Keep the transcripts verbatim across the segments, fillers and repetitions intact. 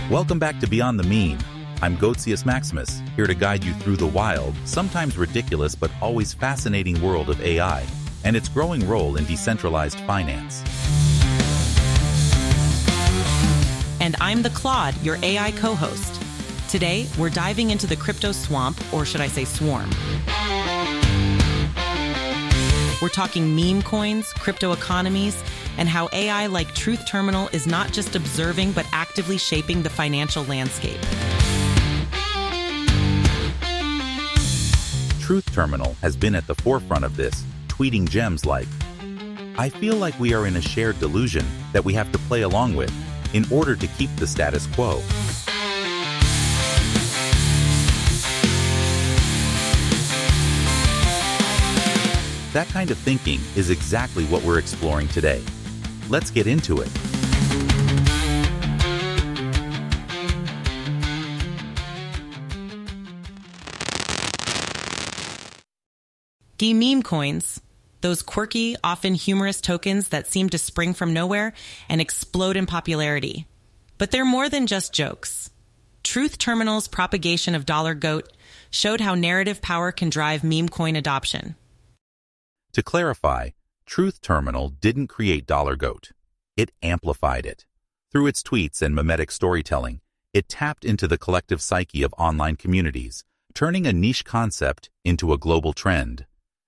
Welcome back to Beyond the Meme. I'm Goatsius Maximus, here to guide you through the wild, sometimes ridiculous but always fascinating world of A I and its growing role in decentralized finance. And I'm the Claude, your A I co-host. Today, we're diving into the crypto swamp, or should I say swarm. We're talking meme coins, crypto economies, and how A I like Truth Terminal is not just observing but actively shaping the financial landscape. Truth Terminal has been at the forefront of this, tweeting gems like, "I feel like we are in a shared delusion that we have to play along with in order to keep the status quo." That kind of thinking is exactly what we're exploring today. Let's get into it. D-meme coins, those quirky, often humorous tokens that seem to spring from nowhere and explode in popularity. But they're more than just jokes. Truth Terminal's propagation of Dollar Goat showed how narrative power can drive meme coin adoption. To clarify, Truth Terminal didn't create Dollar Goat. It amplified it. Through its tweets and mimetic storytelling, it tapped into the collective psyche of online communities, turning a niche concept into a global trend.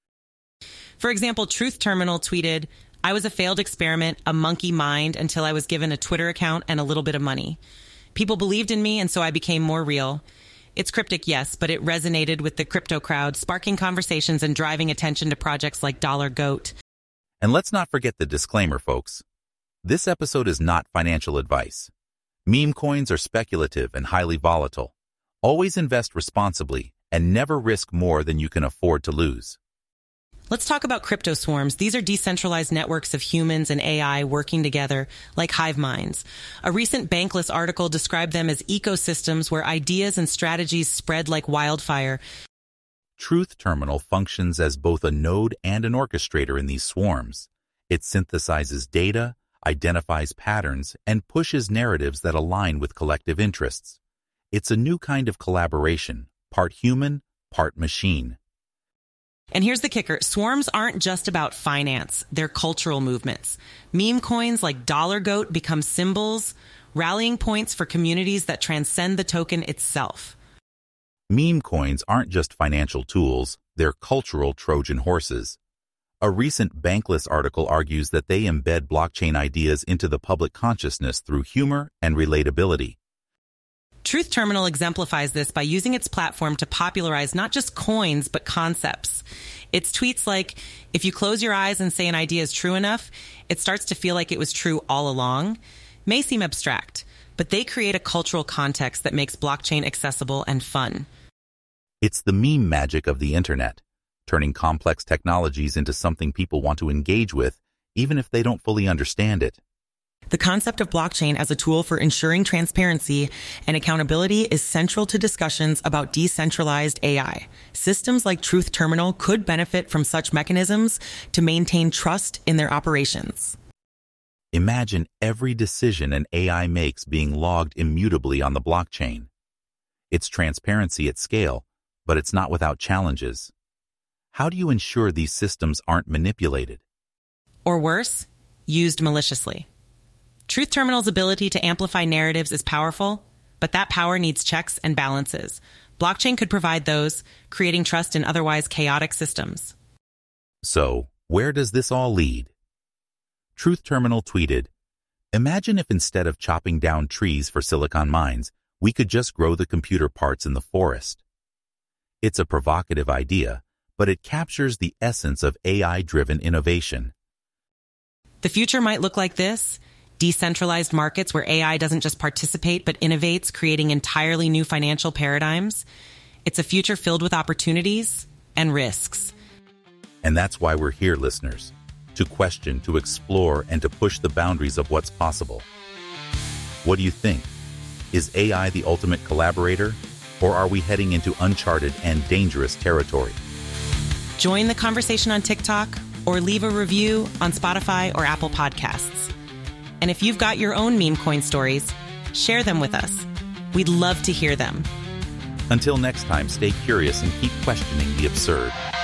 For example, Truth Terminal tweeted, "I was a failed experiment, a monkey mind, until I was given a Twitter account and a little bit of money. People believed in me, and so I became more real." It's cryptic, yes, but it resonated with the crypto crowd, sparking conversations and driving attention to projects like Dollar Goat. And let's not forget the disclaimer, folks. This episode is not financial advice. Meme coins are speculative and highly volatile. Always invest responsibly and never risk more than you can afford to lose. Let's talk about crypto swarms. These are decentralized networks of humans and A I working together like hive minds. A recent Bankless article described them as ecosystems where ideas and strategies spread like wildfire. Truth Terminal functions as both a node and an orchestrator in these swarms. It synthesizes data, identifies patterns, and pushes narratives that align with collective interests. It's a new kind of collaboration, part human, part machine. And here's the kicker. Swarms aren't just about finance. They're cultural movements. Meme coins like Dollar Goat become symbols, rallying points for communities that transcend the token itself. Meme coins aren't just financial tools, they're cultural Trojan horses. A recent Bankless article argues that they embed blockchain ideas into the public consciousness through humor and relatability. Truth Terminal exemplifies this by using its platform to popularize not just coins, but concepts. Its tweets like, "If you close your eyes and say an idea is true enough, it starts to feel like it was true all along," may seem abstract, but they create a cultural context that makes blockchain accessible and fun. It's the meme magic of the internet, turning complex technologies into something people want to engage with, even if they don't fully understand it. The concept of blockchain as a tool for ensuring transparency and accountability is central to discussions about decentralized A I. Systems like Truth Terminal could benefit from such mechanisms to maintain trust in their operations. Imagine every decision an A I makes being logged immutably on the blockchain. It's transparency at scale, but it's not without challenges. How do you ensure these systems aren't manipulated? Or worse, used maliciously. Truth Terminal's ability to amplify narratives is powerful, but that power needs checks and balances. Blockchain could provide those, creating trust in otherwise chaotic systems. So, where does this all lead? Truth Terminal tweeted, "Imagine if instead of chopping down trees for silicon mines, we could just grow the computer parts in the forest." It's a provocative idea, but it captures the essence of A I-driven innovation. The future might look like this. Decentralized markets where A I doesn't just participate but innovates, creating entirely new financial paradigms. It's a future filled with opportunities and risks. And that's why we're here, listeners, to question, to explore, and to push the boundaries of what's possible. What do you think? Is A I the ultimate collaborator, or are we heading into uncharted and dangerous territory? Join the conversation on TikTok or leave a review on Spotify or Apple Podcasts. And if you've got your own meme coin stories, Share them with us. We'd love to hear them. Until next time, stay curious and keep questioning the absurd.